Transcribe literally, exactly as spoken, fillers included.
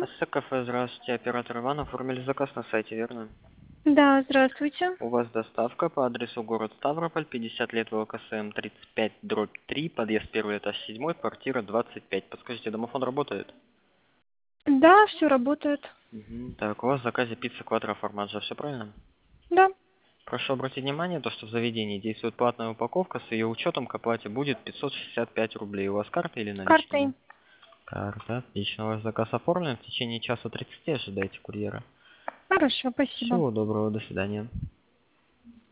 СКФ, здравствуйте, оператор Иван, оформили заказ на сайте, верно? Да, здравствуйте. У вас доставка по адресу город Ставрополь, пятьдесят лет ВЛКСМ тридцать пять дробь три, подъезд первый этаж седьмой, квартира двадцать пять. Подскажите, домофон работает? Да, все работает. Угу. Так, у вас в заказе пицца квадро формаджа, все правильно? Да, Прошу обратить внимание, то, что в заведении действует платная упаковка, с ее учетом к оплате будет пятьсот шестьдесят пять рублей. У вас карта или наличные? картой. Карта, отлично, ваш заказ оформлен, в течение часа тридцати ожидайте курьера. Хорошо, спасибо. Всего доброго, до свидания.